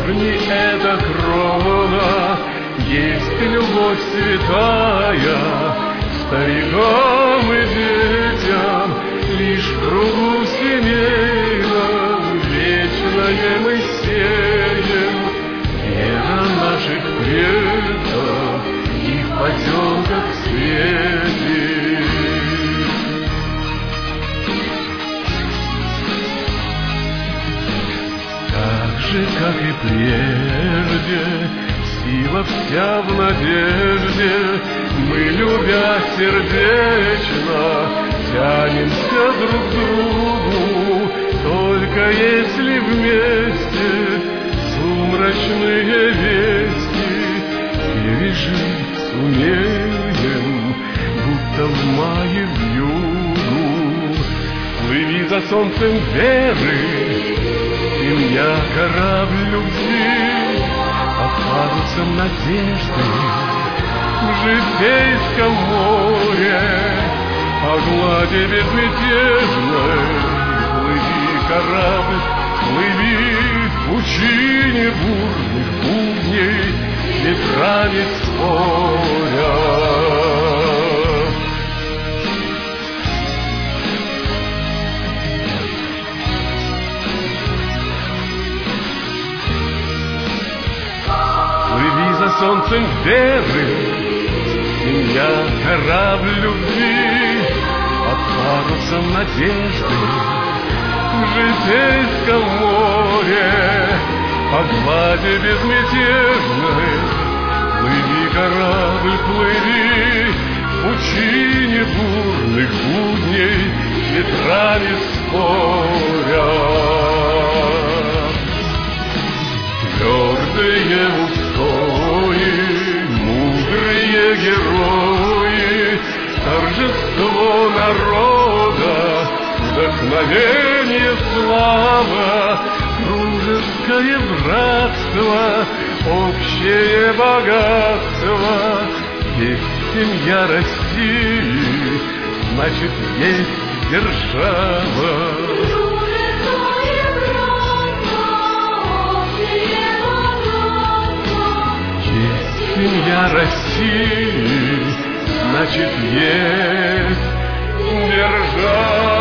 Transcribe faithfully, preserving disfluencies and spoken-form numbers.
корни эта крона, есть любовь святая, старикам и детям, лишь в кругу семейном вечное мы сеем. Вера наших предков и в потемках светит. Так же, как и прежде, сила вся в надежде, мы, любя сердечно, тянемся друг к другу, только если вместе сумрачные вести пережить сумеем, будто в мае вьюгу. Плыви за солнцем веры, семья, корабль любви, под парусом надежды в житейском море, по глади безмятежной. Плыви, корабль, плыви в пучине бурных будней, ветрами споря. Плыви за солнцем веры, семья, корабль любви, под парусом надежды в житейском море, по глади безмятежной. Плыви, корабль, плыви в пучине бурных будней, ветрами споря. Твердые устои, мудрые герои, торжество народа, вдохновение, слава, дружеское братство, общее богатство. Есть семья России, значит, есть держава. Есть семья России, значит, есть держава.